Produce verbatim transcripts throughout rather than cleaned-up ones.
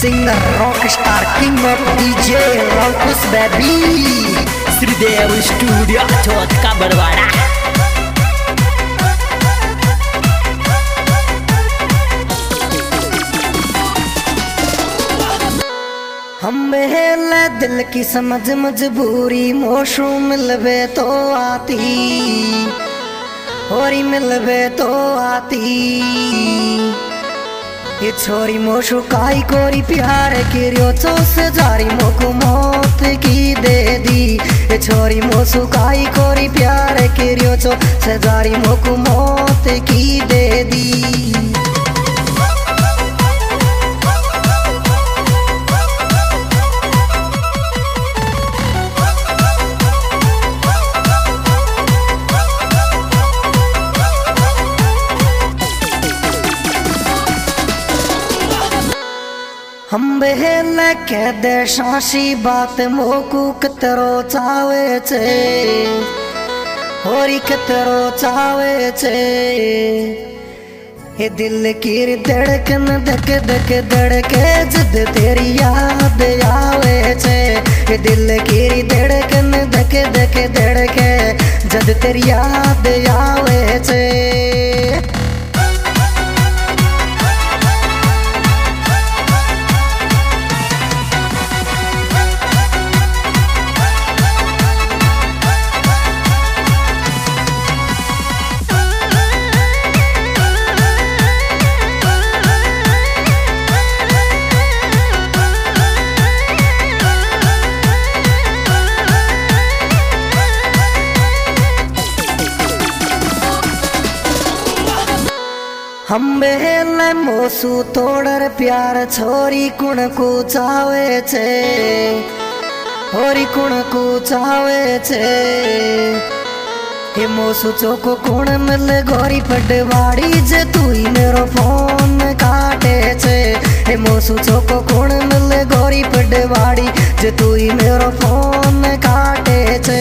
Singer rock star king of DJ रॉकस baby Shridev studio चौथ का बड़वाड़ा। हम बेहले दिल की समझ मजबूरी मोशू मिलवे तो आती होरी मिलवे तो आती ये छोरी मोशु काई कोरी प्यार किरियो चो से जारी मोकु मौत की दे दी। ये छोरी मोशु काई कोरी प्यार किरियो चो से जारी मोकु मौत की दे दी। हम बहन कह दे शाशी बात मोकू कतरो चावे छे होरी कतरो चावे छे। ये दिल की धड़कन धक धक धड़के जद तेरी याद आवे छे। ये दिल की धड़कन धक धक धड़के जद तेरी याद आवे छे। हम बेहल मोसू तोड़र प्यार छोरी कुण को चावे छे होरी कुण को चावे छे। हे मोसू चोको कुण मिल गोरी पटवाड़ी जे तू ही मेरो फोन काटे छे। हे मोसू चोको कुण मिल गोरी पटवाड़ी जे तू ही मेरो फोन काटे छे।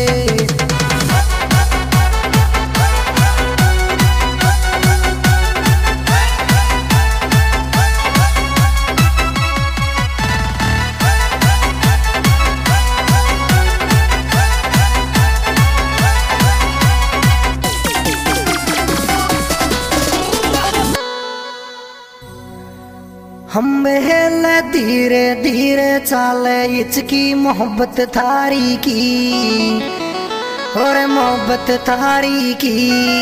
हम बहल धीरे धीरे चाले इचकी मोहब्बत थारी की और मोहब्बत थारी की।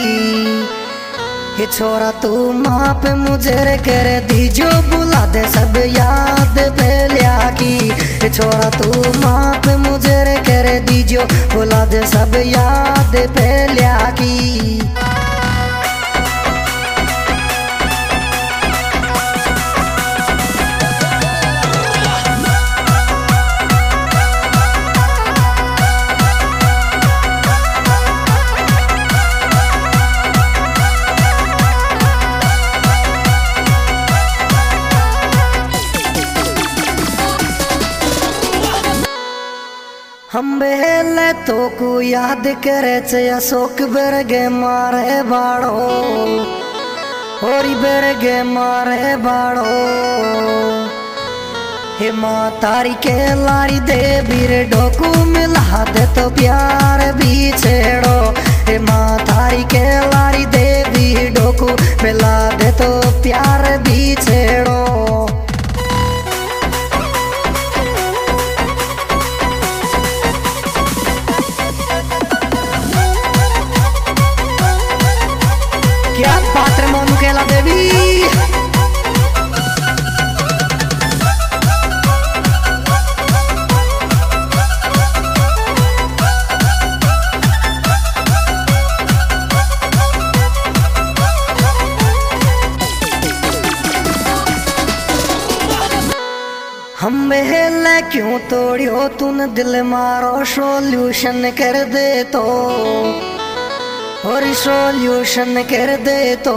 ये छोरा तू माँ पे मुझे कर दीजो बुला दे सब याद पहलिया की। ये छोरा तू माँ पे मुझे कर दीजो बुला दे सब याद पहलिया की। हम बेहल तो को याद करे छे अशोक बेरगे मारे बाड़ो होरी बेरगे मारे बाड़ो। हे माँ तारी के लारी दे बीर डोकू मिला दे तो प्यार भी छेड़ो। हे माँ तारी के लारी दे बीर डोकू मिला दे तो प्यार भी छेड़ो। क्या बात रे मोनू केला देवी। हम बहल क्यों तोड़ियो तूने दिल मारो सोल्यूशन कर दे तो और सोल्यूशन कर दे तो।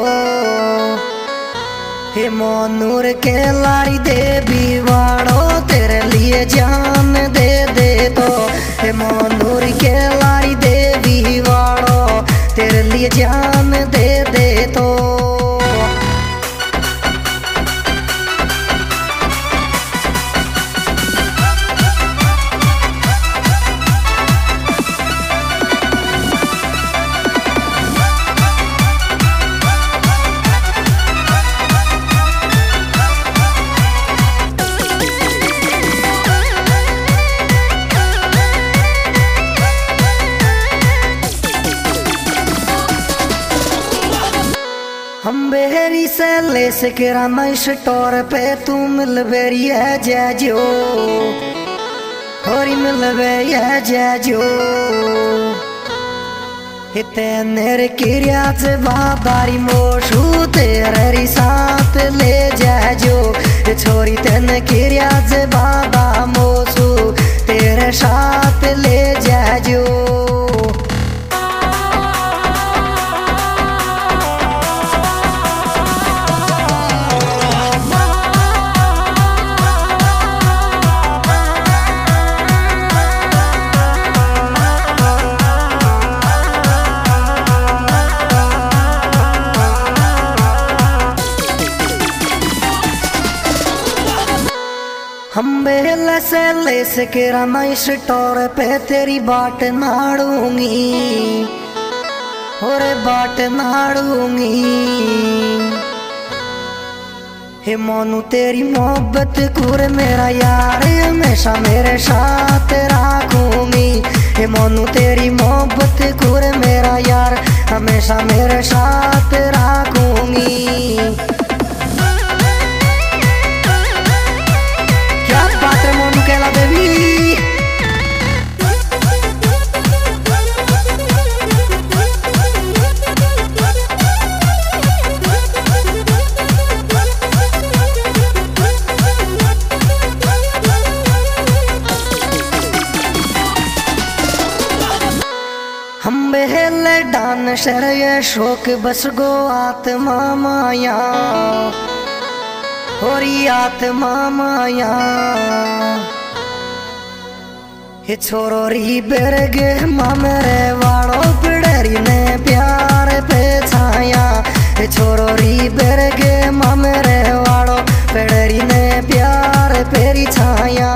हे मोनूर के लारी दे बीवाड़ो तेरे लिए जान दे दे तो। हे मोनूर के लारी दे बीवाड़ो तेरे लिए जान दे दे तो। ले सके रामा स्टोर पे तू मिल बेरी है जैजो होरी मिल बेरी है जैजो हिते नेर किरिया से बाबारी मोशू तेरे साथ ले जैजो छोरी तेन किरिया से बाबा मोशू तेरे साथ ले जैजो हम बेल से ले सके रामा स्टोर पे तेरी बाट नाड़ूंगी और बाट नाड़ूंगी हे मोनू तेरी मोहब्बत कुर मेरा यार हमेशा मेरे साथ रखूंगी हे मोनू तेरी मोहब्बत कुर मेरा यार हमेशा मेरे साथ रखूंगी हम बेहल डान शरय शोक बस गो आत्मा माया होरी आत्मा माया हे छोरो री बेरगे मामरे वाड़ो पिड़री ने प्यार पे छाया हे छोरो री बेरगे मामरे वाड़ो पिड़री ने प्यार पेरी छाया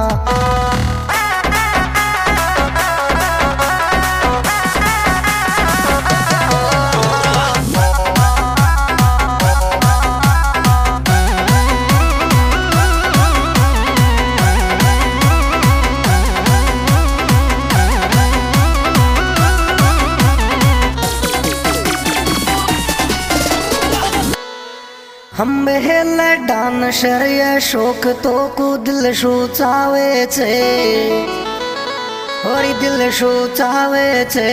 हम बेहल डान शरय शोक तो को दिल शू चावे छे होरी दिल शू चावे छे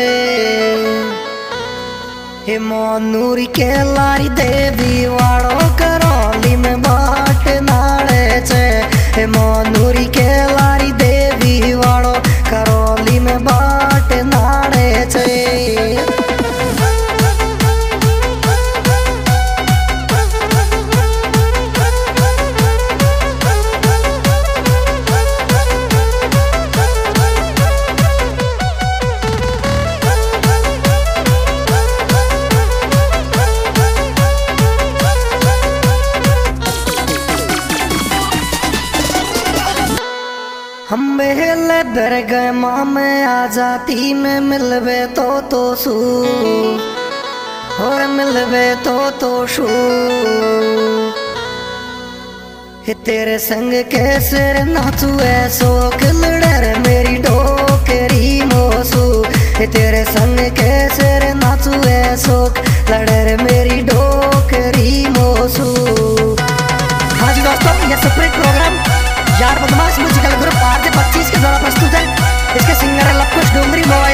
हे मोनूरी के लारी देवी वाड़ो करोली में बाट नाड़े छे हे मोनूरी के लारी देवी वाड़ो करोली में बाट नाड़े छे हम बेहल दर गए माँ में आ जाती में मिलवे तो तो सू और मिलवे तो तो शू हे तेरे संग कैसे नाचू ऐसो किलड़र मेरी डोकरी मोसू हे तेरे संग कैसे नाचू ऐसो लड़र मेरी डोकरी मोसू। हाँ जी दोस्तों, ये सेपरेट प्रोग्राम यार बदमाश म्यूजिकल ग्रुप आर जे पच्चीस के द्वारा प्रस्तुत है। इसके सिंगर है लवकुश डोंगरी बॉय।